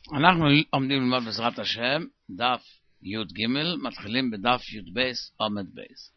אנחנו עומדים ללמוד בעזרת השם, דף י' ג', מתחילים בדף י' בייס, עומד בייס.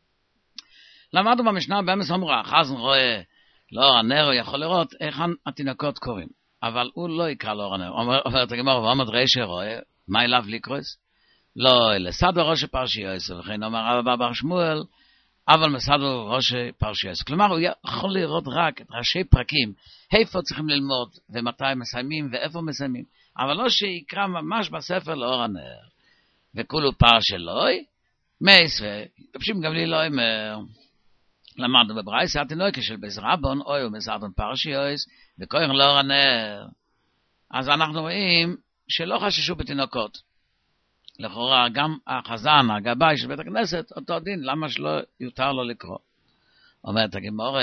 למדנו במשנה באמס אמרה, חזן רואה לאור הנר, הוא יכול לראות איך התינוקות קוראים, אבל הוא לא יקרא לאור הנר. אומרת הגמרא, ועומד רש"י רואה, מה אליו לקרוס? לא, לסדו ראשי פרשיות, וכן אומר אבא בר שמואל, אבל מסדו ראשי פרשיות. כלומר, הוא יכול לראות רק את ראשי פרקים, איפה צריכים ללמוד, ומתי מסיימים, ואיפה מסיימים. אבל לא שיקרא ממש בספר לאור הנר. וכולו פרש אלוהי, מייס ופשים גם לי לא אמר. למדנו בברייס, התינוקה של בייס רבון, אוי ומסדון פרשיות, וכהן לאור הנר. אז אנחנו רואים שלא חששו בתינוקות. לכאורה גם החזן, הגבאי של בית הכנסת, אותו דין, למה שלא יותר לו לקרוא? אומרת הגמרא,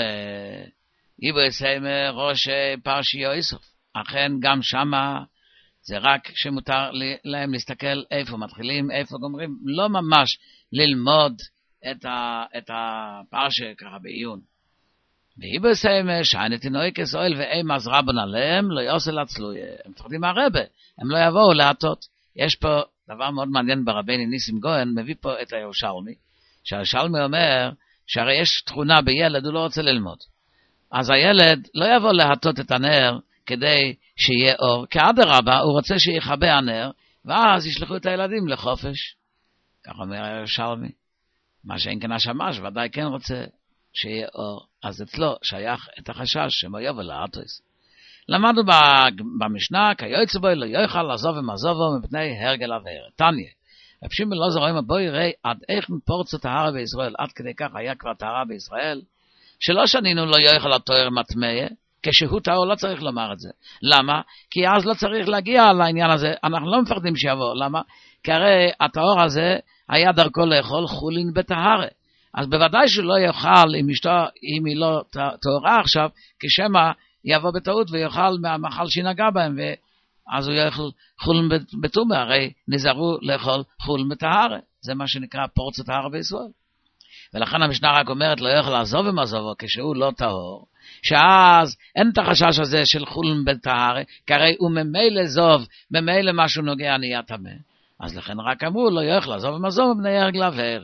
איבו יסיימר ראש פרשיות, אכן גם שמה זה רק שמותר להם להסתכל איפה מתחילים, איפה גומרים, לא ממש ללמוד את הפרשה ככה בעיון. ואיבו יסיימר שעיני תינוקה סואל ואימה אז רבון עליהם לא יעשה לעצלוי, הם מפחדים מהרבה, הם לא יבואו להטות. יש פה דבר מאוד מעניין ברבני ניסים גוהן, מביא פה את הירושלמי, שהירושלמי אומר שהרי יש תכונה בילד, הוא לא רוצה ללמוד. אז הילד לא יבוא להטות את הנר כדי שיהיה אור, כי אדרבה הוא רוצה שיחבא הנר, ואז ישלחו את הילדים לחופש. כך אומר הירושלמי. מה שאין כן השמש, ודאי כן רוצה שיהיה אור. אז אצלו שייך את החשש שמו יבוא להטוס. למדנו במשנה, כיועץ בו לא יוכל לעזוב ומעזובו מפני הרגל הבאר. תניא, רב שמעון לא זורם בואי ראי עד איך פורצו טהרה בישראל, עד כדי כך היה כבר טהרה בישראל, שלא שנינו לא יוכל התואר מטמא, כשהוא טהור לא צריך לומר את זה. למה? כי אז לא צריך להגיע לעניין הזה, אנחנו לא מפחדים שיבוא. למה? כי הרי הטהור הזה היה דרכו לאכול חולין בטהרה. אז בוודאי שהוא לא יאכל עם אשתו, אם היא לא טהורה עכשיו, כשמה יבוא בטעות ויאכל מהמאכל שנגע בהם, ואז הוא יאכל חולן בטומא, הרי נזהרו לאכול חולן בטהרה. זה מה שנקרא פורצו טהרה בישראל. ולכן המשנה רק אומרת, לא יאכל לעזוב ומעזובו כשהוא לא טהור, שאז אין את החשש הזה של חולן בטהרה, כי הרי הוא ממילא זוב, ממילא משהו נוגע נהיה טמא. אז לכן רק אמרו, לא יאכל לעזוב ומעזובו בני הרגל הבאר.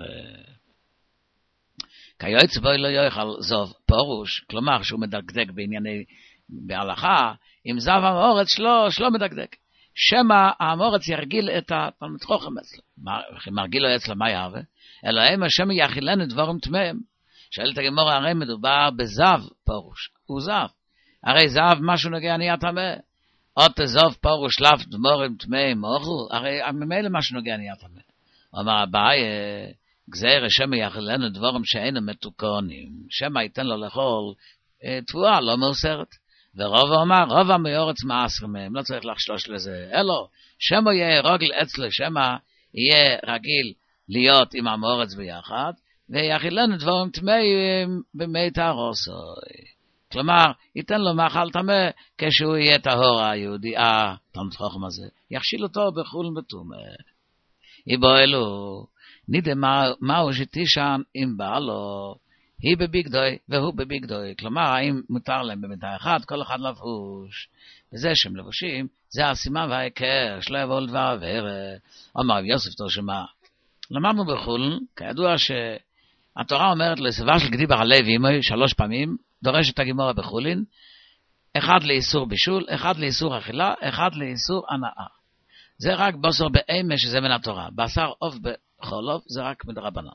כיועץ בו לא יאכל זוב פורוש, כלומר שהוא מדקדק בענייני בהלכה, אם זב המורץ שלא מדקדק. שמה המורץ ירגיל את התלמיד חוכם אצלו. מרגיל לו אצלו מה יהווה? אלא אם השם יאכילנו דבורים טמאים. שואלת הגמרא, הרי מדובר בזב פורוש. הוא זב. הרי זב משהו נוגע נהיה טמא. עוד זב פורוש לאף דבורים טמאים אוכל. הרי ממילא משהו נוגע נהיה טמא. אומר אביי, גזיר השם יאכילנו דבורים שאינם מתוקונים. שמה ייתן לו לאכול תבואה לא מאוסרת. ורוב אומר, רוב המאורץ מעשר מהם, לא צריך לחשוש לזה, אלו, שמו יהיה רגל אצלו, שמה יהיה רגיל להיות עם המאורץ ביחד, ויאכילנו דברים טמאים במי תהרוסוי. כלומר, ייתן לו מאכל טמא, כשהוא יהיה טהור היהודי, תלמיד חכם הזה, יכשיל אותו בחולין בטומא. יבוא אלו, נידה מהו שתישן עם בעלו, היא בביגדוי והוא בביגדוי. כלומר, האם מותר להם במידה אחת, כל אחד לבוש. וזה שהם לבושים, זה הסימן והעיקר, שלא יבואו לדבר עבר. אומר יוסף תושמה. למדנו בחולין, כידוע שהתורה אומרת לסביבה של גדי בר הלוי, 3 פעמים, דורשת הגמרא בחולין, 1 לאיסור בישול, 1 לאיסור אכילה, 1 לאיסור הנאה. זה רק בשר באמש, שזה מן התורה. בשר עוף בחולוף, זה רק מדרבנן.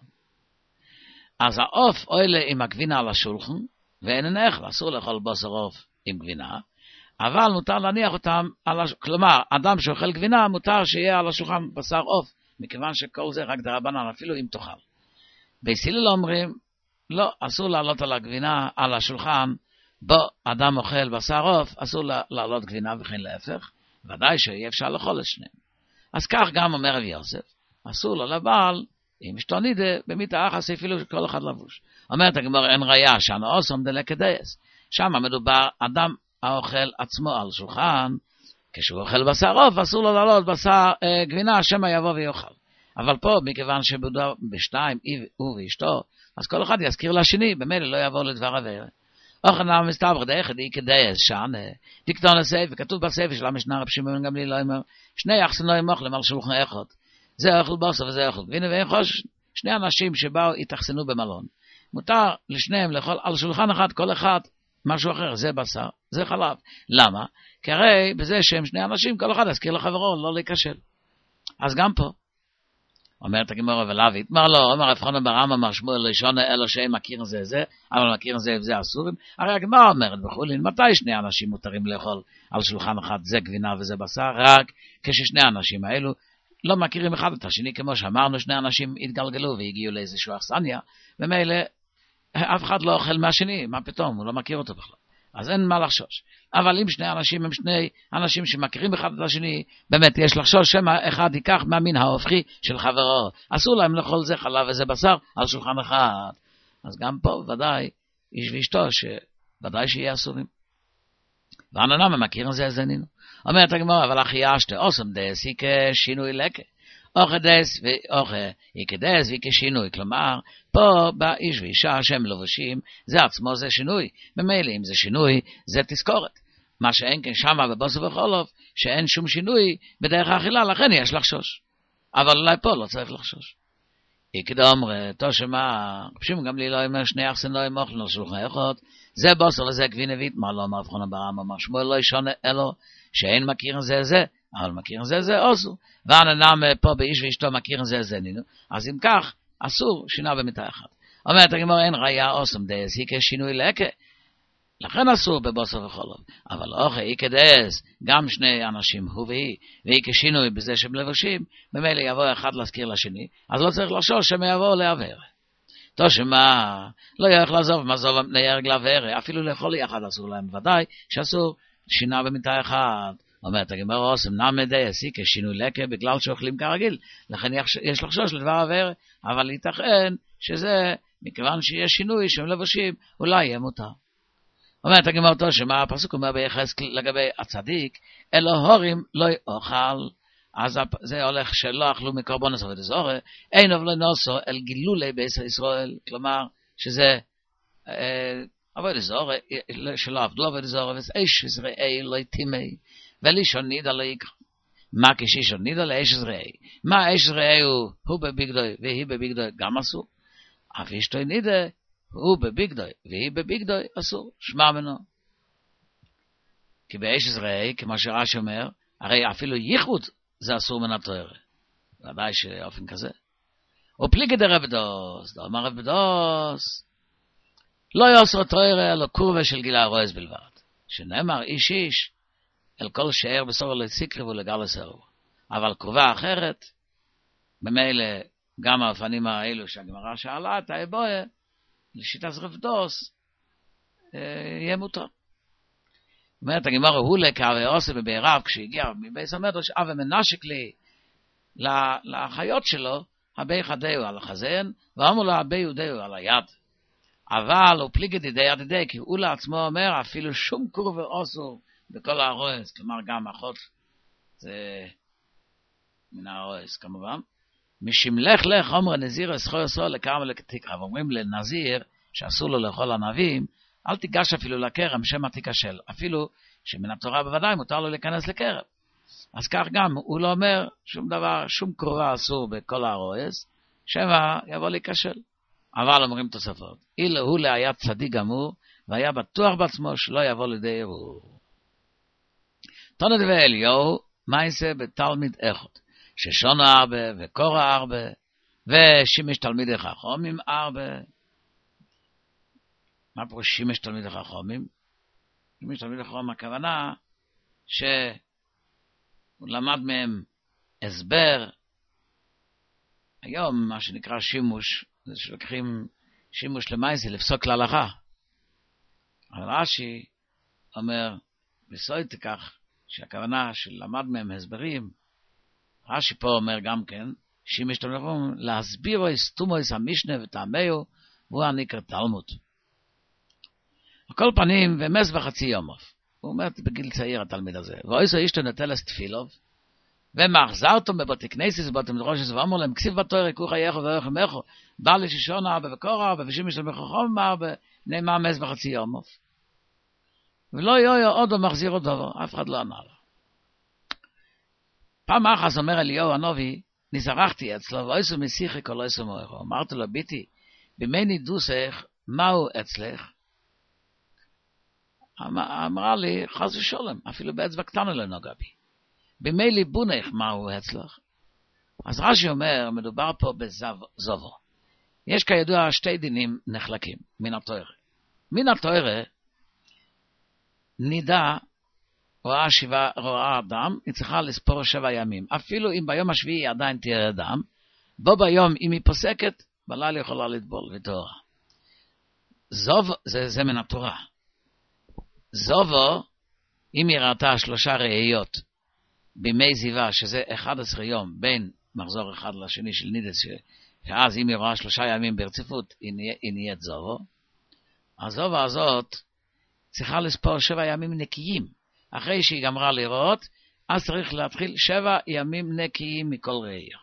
אז העוף אוהלה עם הגבינה על השולחן, ואין נאכל, אסור לאכול בשר עוף עם גבינה, אבל מותר להניח אותם, כלומר, אדם שאוכל גבינה, מותר שיהיה על השולחן בשר עוף, מכיוון שכל זה רק דרבנן, אפילו אם תאכל. בית הלל אומרים, לא, אסור לעלות על הגבינה, על השולחן, בו אדם אוכל בשר עוף, אסור לעלות גבינה וכן להפך, ודאי שאי אפשר לאכול את שניהם. אז כך גם אומר רבי יוסף, אסור לו לבעל, אם אשתו נידה, במיתה אחס אפילו שכל אחד לבוש. אומרת הגמרא, אין ראיה שהנאוסום דלק דייס. שם מדובר אדם האוכל עצמו על שולחן, כשהוא אוכל בשר עוף, אסור לו לעלות בשר גבינה, שמא יבוא ויאכל. אבל פה, מכיוון שבודו בשתיים, הוא ואשתו, אז כל אחד יזכיר לשני, במילא לא יבוא לדבר עבר. אוכל נאמר מסתבר דרך די כדי שנה תקטון הסייף וכתוב בסייף של המשנה רב שמעון גמליאל אומר שני יחסנו אוכלים על שולחן אחד זה אוכל בשר וזה אוכל גבינה ואיחוש שני אנשים שבאו התאכסנו במלון מותר לשניהם לאכול על שולחן אחד כל אחד משהו אחר זה בשר זה חלב למה? כי הרי בזה שהם שני אנשים כל אחד יזכיר לחברו לא להיכשל אז גם פה אומרת הגמרא ולאו יתמר לו אומר רב חנן בר עמא אמר שמואל לא ישונה אלא שהם מכירים זה אבל מכירים זה אסורים הרי הגמרא אומרת בחולין מתי שני אנשים מותרים לאכול על שולחן אחד זה גבינה וזה בשר רק כששני האנשים האלו לא מכירים אחד את השני כמו שאמרנו שני אנשים התגלגלו והגיעו לאיזשהו אכסניה ומילא אף אחד לא אוכל מהשני מה פתאום הוא לא מכיר אותו בכלל אז אין מה לחשוש אבל אם שני אנשים הם שני אנשים שמכירים אחד את השני באמת יש לחשוש שמה אחד ייקח מהמין ההופכי של חברו אסור להם לאכול זה חלב וזה בשר על שולחן אחד אז גם פה ודאי איש ואשתו שוודאי שיהיה אסורים ועננם הם מכירים זה נינו אומרת הגמרא אבל אחי אשתה אוסם דס היא כשינוי לקה אוכל דס ואוכל היא כדס והיא כשינוי כלומר פה באיש ואישה שהם לבושים זה עצמו זה שינוי במילא אם זה שינוי זה תזכורת מה שאין כן שמה בבוסר וחולוב שאין שום שינוי בדרך האכילה לכן יש לחשוש אבל אולי פה לא צריך לחשוש יקדום תושמה פשוט גם לי לא אומר שני יחסנו אוכלים על שולחן אחד זה בוסר לזה גבינה ויתמר לא אמר רב חנן בר עמא אמר שמואל לא ישונה אלו שאין מכירים זה אבל מכירים זה אוסור ועננם פה באיש ואשתו מכירים זה נינו אז אם כך אסור שינה במיטה אחת אומרת הגמרא אין ראיה אוסם דס היא כשינוי לקה לכן אסור בבוסר וחולוב אבל אוכל היא כדס גם שני אנשים הוא והיא כשינוי בזה שהם לבושים במילא יבוא אחד להזכיר לשני אז לא צריך לחשוש שהם יבואו לעבר תושמה לא יוכל לעזוב מזוב פני הרג לעבר אפילו לאכול יחד אסור להם ודאי שאסור שינה במיטה אחת אומרת הגמרא אוסם נמי דס היא כשינוי לקה בגלל שאוכלים כרגיל לכן יש לחשוש לדבר עבר אבל ייתכן שזה מכיוון שיש שינוי שהם לבושים אולי יהיה מותר אומרת הגמרא תושמה הפסוק אומר ביחזקאל לגבי הצדיק אלו הורים לא יאכל אז זה הולך שלא אכלו מקורבנות עבודת זרה אין אבל נוסו אל גילולי בית ישראל כלומר שזה עבודת זרה שלא עבדו עבודת זרה ואיש יזרעי לא יתימי ולישון נידה לא יקרא מה כשישון נידה לאיש יזרעי מה איש יזרעי הוא בביגדוי והיא בביגדוי גם אסור אף אשתו נידה הוא בביגדוי והיא בביגדוי אסור שמע מנו כי באיש יזרעי כמו שרש"י אומר הרי אפילו ייחוד זה אסור מן התורה ודאי שאופן כזה ופליגי דרב דוס אמר רב דוס לא יאסר תורה אלא קורבה של גילה הרועז בלבד שנאמר איש איש אל כל שאר בסור לסיקרב ולגל לסרב אבל קרובה אחרת במילא גם האופנים האלו שהגמרא שאלה את האבויה לשיטת רב דוס יהיה מותר אומרת הגמרא הוא לקרא עושה בבעיריו כשהגיע מבית המדרש אב מנשק לי לחיות שלו הבי חדהו על החזן ואמרו לו הבי יודהו על היד אבל הוא פליגי דידי ידידי כי הוא לעצמו אומר אפילו שום קור ואוסור בכל הרועס כלומר גם אחות זה מן הרועס כמובן משמלך לך אומר נזיר אסחו יסו לקרם ולתקרא ואומרים לנזיר שאסור לו לאכול ענבים אל תיגש אפילו לכרם שמא תיכשל אפילו שמן התורה בוודאי מותר לו להיכנס לכרם אז כך גם הוא לא אומר שום דבר שום קרובה אסור בכל הרועס שמא יבוא להיכשל אבל אומרים תוספות אילו הוא היה צדיק גמור והיה בטוח בעצמו שלא יבוא לידי ערעור תונת ואליהו מה יעשה בתלמיד אחד ששונו ארבע וקורא ארבע ושימש תלמיד חכמים ארבע מה פה שימש תלמיד חכמים? שימש תלמיד חכמים הכוונה שהוא למד מהם הסבר היום מה שנקרא שימוש זה שלוקחים שימוש למעשה לפסוק להלכה אבל רש"י אומר בסוית כך שהכוונה שלמד מהם הסברים רש"י פה אומר גם כן שימש תלמיד חכמים להסביר סתומוס המשנה וטעמיו והוא הנקרא תלמוד על כל פנים ומס וחצי יומוף הוא אומר בגיל צעיר התלמיד הזה ואיסו אישתו נטלס תפילוב ומחזרתו בבתי כנסס ובתי מדרושס ואמר להם כסיב בתורה כוך היכו ואיכו מאיכו בא לשישון ארבע וקורא ארבע ושימש תלמיד חכמים ארבע נאמר מס וחצי יומוף ולא יויו עוד מחזיר עוד דבר, אף אחד לא ענה לו. פעם אחת אומר אליהו הנובי, נזרחתי אצלו, ואיסו משיחי כל איסו מוירו. אמרתי לו, ביתי, במני דוסך, מהו אצלך? אמרה לי, חס ושלום, אפילו באצבע קטנה לא נוגע בי. במי ליבונך, מהו אצלך? אז רש"י אומר, מדובר פה בזובו. יש כידוע שתי דינים נחלקים מן התורה. מן התורה, נידה, רואה אדם, היא צריכה לספור 7 ימים. אפילו אם ביום השביעי היא עדיין תראה אדם, בו ביום אם היא פוסקת, בלילה יכולה לטבול ותורה. זוב, זה מן התורה. זובו, אם היא ראתה 3 ראיות בימי זיווה, שזה 11 יום בין מחזור אחד לשני של נידס, שאז אם היא רואה 3 ימים ברציפות, היא נהיית זובו. הזובו הזאת צריכה לספור 7 ימים נקיים. אחרי שהיא גמרה לראות, אז צריך להתחיל 7 ימים נקיים מכל ראייה.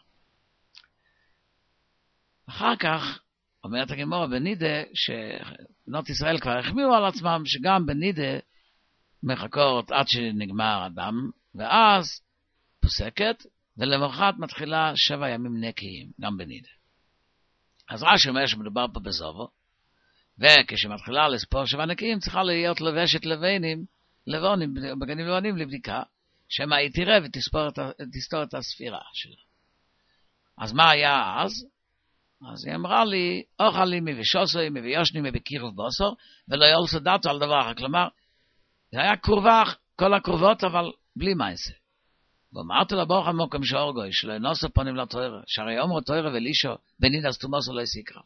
אחר כך, אומרת הגמרא בנידה, שבנות ישראל כבר החמירו על עצמם, שגם בנידה מחכות עד שנגמר אדם, ואז פוסקת, ולמחרת מתחילה 7 ימים נקיים, גם בנידה. אז רש"י אומר שמדובר פה בזובו, וכשמתחילה לספור 7 נקיים, צריכה להיות לבשת לבונים, בגנים לבנים לבדיקה, שמה היא תראה ותסתור את הספירה שלה. אז מה היה אז? אז היא אמרה לי, אוכלי מבשוסוי, מביושני, מבקירוב בוסור, ולא יולסו דתו על דבר אחר. כלומר, זה היה קרובה, כל הקרובות, אבל בלי מייסה. ואמרתי לה, ברוך המוקם שאורגוי, שלא ינוסו פונים לתוארה, שהרי אומרו תוארה ולישו, בנידס תומוסו לא יסיקרה.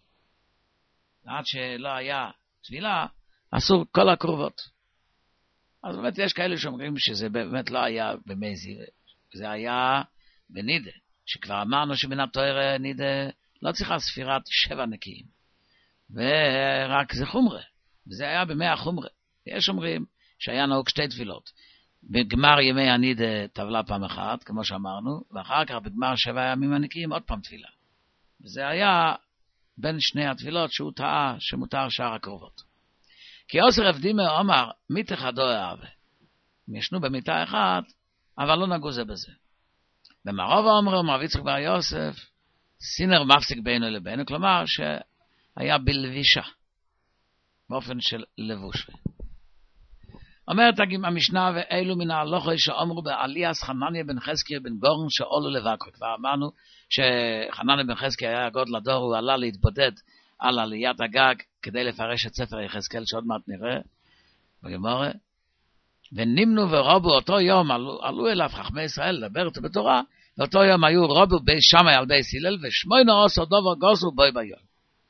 עד שלא היה תפילה, אסור כל הקרובות. אז באמת יש כאלה שאומרים שזה באמת לא היה במי זיווה, זה היה בנידה, שכבר אמרנו שמן התוארה נידה לא צריכה ספירת 7 נקיים, ורק זה חומרה, וזה היה ב100 חומרה. יש אומרים שהיה נהוג 2 תפילות, בגמר ימי הנידה טבלה פעם אחת, כמו שאמרנו, ואחר כך בגמר 7 ימים הנקיים עוד פעם תפילה. וזה היה בין 2 התפילות שהוא טעה שמותר שאר הקרובות. כי אוסר רב דימה אמר, מיתך הדו אהבה. הם ישנו במיטה אחת, אבל לא נגעו זה בזה. במערוב האומר, מר יצחק בר יוסף, סינר מפסיק בינו לבינו, כלומר שהיה בלבישה, באופן של לבוש. אומרת המשנה, ואלו מן ההלוכות שאומרו בעליאס חנניה בן חזקיה בן גורן שאולו לבקרו. כבר אמרנו שחנניה בן חזקיה היה גודל הדור, הוא עלה להתבודד על עליית הגג כדי לפרש את ספר יחזקאל שעוד מעט נראה בגמרא. ונמנו ורבו אותו יום, עלו אליו חכמי ישראל לדבר איתו בתורה, ואותו יום היו רבו בי שמאי על בי סילל, ושמונה עשו דובר גוסו בוי ביום.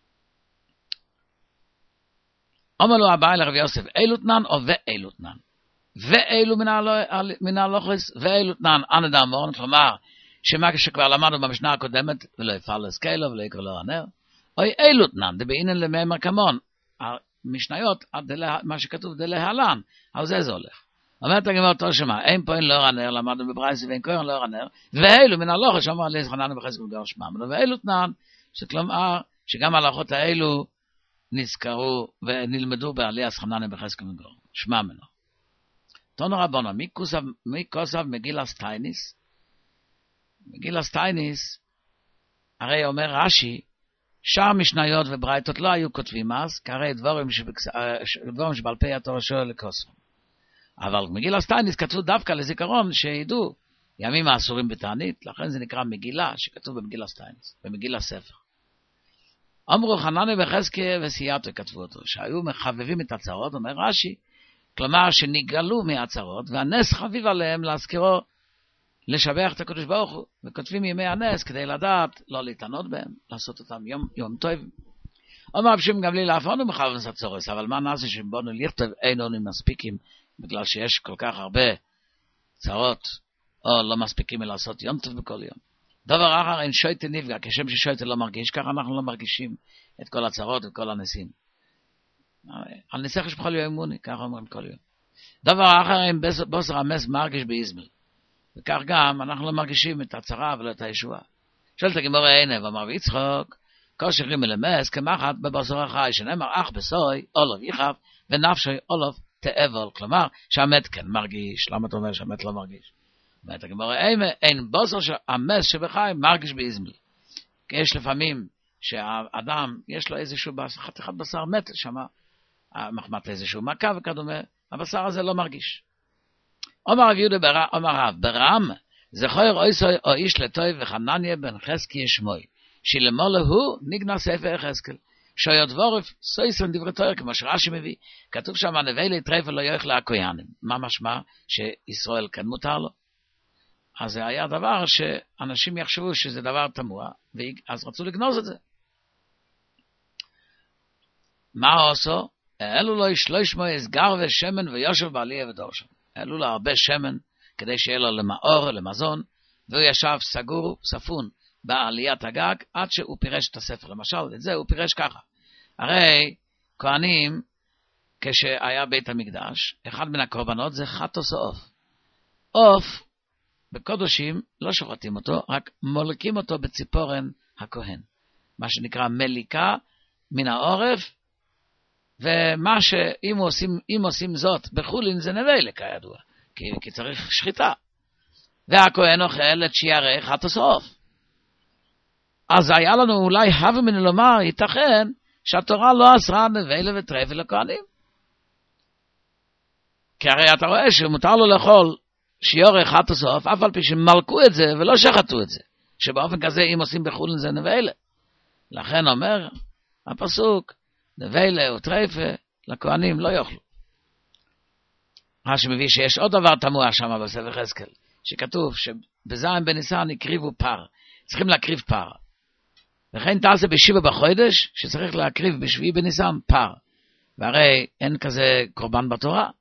אומר לו הבא אל רב יוסף, אילו תנן או ואילו תנן? ואילו מן ההלוכות, ואילו תנן אנא דאמרון, כלומר, שמה שכבר למדנו במשנה הקודמת, ולא יפעל סקלו ולא יקרא לו הנר, אוי אילו תנן, דבעינן למאמר כמון, המשניות, מה שכתוב דלהלן, על זה הולך. אומרת הגמרא אותו שמה, אין פה אין לא הנר, למדנו בברייתא ואין כהן לא הנר, ואילו מן ההלוכות שאמר לי חנניה בחזקאל גר שמם, ואילו תנן, שכלומר, שגם ההלכות האלו נזכרו ונלמדו בעליאס חנניה בחזקאל גר שמם. תנו רבנו, מי כוסב מגילס טייניס? מגילס טייניס, הרי אומר רש"י, שאר משניות וברייתות לא היו כותבים אז, כהרי דבורים שבעל פה התורה שואל לכוסם. אבל מגילת טייניס כתבו דווקא לזיכרון שידעו ימים האסורים בתענית, לכן זה נקרא מגילה שכתוב במגילת טייניס, במגילת ספר. אמרו חנניה בחזקאל וסייעתו כתבו אותו, שהיו מחבבים את הצרות, אומר רש"י, כלומר שנגלו מהצרות, והנס חביב עליהם להזכירו, לשבח את הקדוש ברוך הוא, וכותבים ימי הנס כדי לדעת, לא להתענות בהם, לעשות אותם יום טוב. אומר רב שמעון גמליאל אף אנו מחבבים את הצרות, אבל מה נעשה שבאנו לכתוב אין אנו מספיקים, בגלל שיש כל כך הרבה צרות, או לא מספיקים לעשות יום טוב בכל יום. דבר אחר, אין שויטה נפגע, כשם ששויטה לא מרגיש, ככה אנחנו לא מרגישים את כל הצרות וכל הנסים. על ניסח יש בכל יום אמוני, ככה אומרים כל יום. דבר אחר, אין בוסר המס מרגיש באיזמל. וכך גם אנחנו לא מרגישים את הצרה ולא את הישועה. שואלת הגמרא הנה, ואמר יצחק, כושר רימל למס, כמחת בבוסר החי, שנאמר אך בסוי, אולוב יחב, ונפשוי אולוב תאבל, כלומר, שהמת כן מרגיש. למה אתה אומר שהמת לא מרגיש? אומרת הגמרא, אין בוסר שהמס שבחי מרגיש באיזמל. כי יש לפעמים שהאדם, יש לו איזשהו חתיכת בשר מת שמה, מחמת איזשהו מכה וכדומה, הבשר הזה לא מרגיש. אומר רב יהודה ברם, זכור או איש לטוב וחנניה בן חזקי שמוי, שלמולה הוא נגנע ספר יחזקאל, שויות וורף סויסון דברי תורה, כמו שרש"י מביא, כתוב שם הנביא להתרפל לא יוכל הכהנים. מה משמע? שישראל כן מותר לו. אז זה היה דבר שאנשים יחשבו שזה דבר תמוה, אז רצו לגנוז את זה. מה עושו? העלו לו שלוש מועז גר ושמן ויושב בעלייה ודורשם. העלו לו הרבה שמן, כדי שיהיה לו למאור, למזון, והוא ישב סגור, ספון, בעליית הגג, עד שהוא פירש את הספר. למשל, את זה הוא פירש ככה. הרי כהנים, כשהיה בית המקדש, אחד מן הקורבנות זה חטוס או עוף. עוף, בקודשים, לא שוחטים אותו, רק מולקים אותו בציפורן הכהן. מה שנקרא מליקה מן העורף, ומה שאם עושים זאת בחולין זה נבלה כידוע, כי צריך שחיטה. והכהן אוכל את שיערי חטוס או עוף. אז היה לנו אולי הווה מן לומר, ייתכן שהתורה לא אסרה נבלה וטרפה לכהנים. כי הרי אתה רואה שמותר לו לאכול שיעורי חטוס או עוף, אף על פי שמלקו את זה ולא שחטו את זה. שבאופן כזה אם עושים בחולין זה נבלה. לכן אומר הפסוק, נבלה וטרפה לכהנים לא יאכלו. מה שמביא שיש עוד דבר תמוה שם בספר יחזקאל, שכתוב שבזין בניסן הקריבו פר, צריכים להקריב פר. וכן תעשה בשבע בחודש, שצריך להקריב בשביעי בניסן פר. והרי אין כזה קורבן בתורה.